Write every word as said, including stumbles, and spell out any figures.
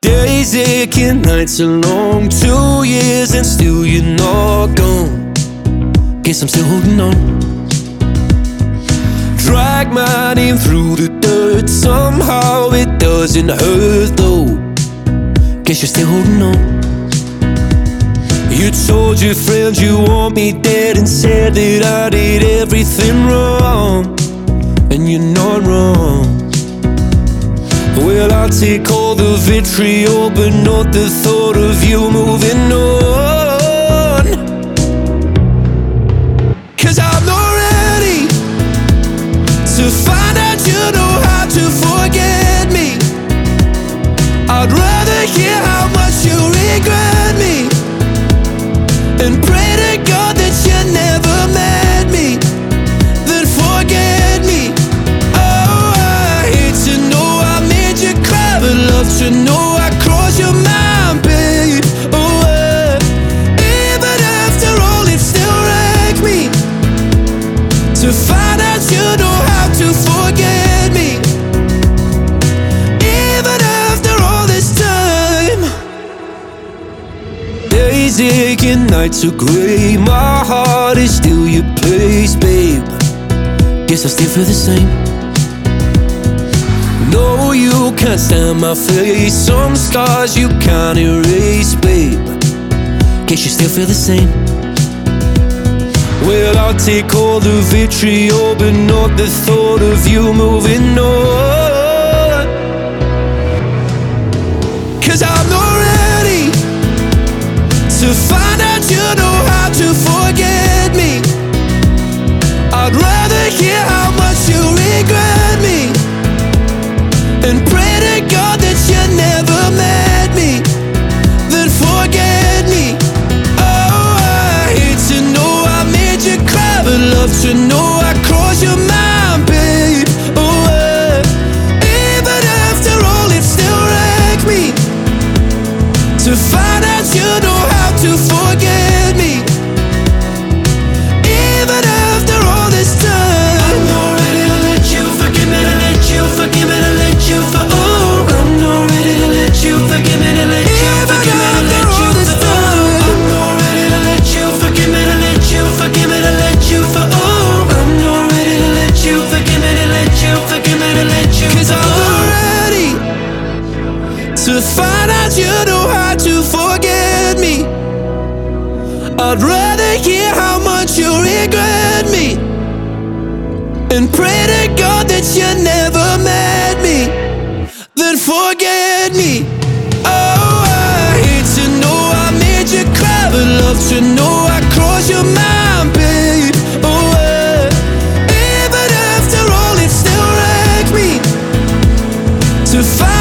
Days aching, nights are long. Two years and still you're not gone. Guess I'm still holding on. Drag my name through the dirt. Somehow it doesn't hurt though. Guess you're still holding on. You told your friends you want me dead and said that I did everything wrong. And you're not wrong. Well, I'll take all the vitriol, but not the thought of you moving on. Cause I'm not ready to find out you know how to forget me. I'd rather hear how much you regret me and pray to God that you never met me, then forget me. Oh, I hate to know I made you cry, but love to know I crossed your mind, babe. Oh, uh, even after all, it still wrecks me to find out you know how to forget me. Even after all this time, days aching, nights are gray. My heart is still your place, babe. Guess I still feel the same. No, you can't stand my face. Some scars you can't erase, babe. Guess you still feel the same. Well, I'll take all the vitriol, but not the thought of you moving on. Cause I'm not ready to find out you know how to forget me. I'd rather hear how much you regret me and pray to God that you never met me, then forget me. Oh, I hate to know I made you cry, but love to know I crossed your mind, babe. Oh, uh, even after all, it still wrecks me to find out you know how to forget me. Even after all this time, I'm not ready to let you forgive me, to let you forgive me, to let you for oh. I'm not ready to let you forgive me, to let you forgive me, to let you for oh. I'm not ready to let you forgive me, to let you forgive me, to let you for oh. I'm not ready to let you forgive me, to let you forgive me, to let you. Cause I'm not ready to find out you know how to forget me. I'd rather hear how much you regret me and pray to God that you never met me, then forget me. Oh, I hate to know I made you cry, but love to know I crossed your mind, babe. Oh, uh, even after all, it still wrecks me to find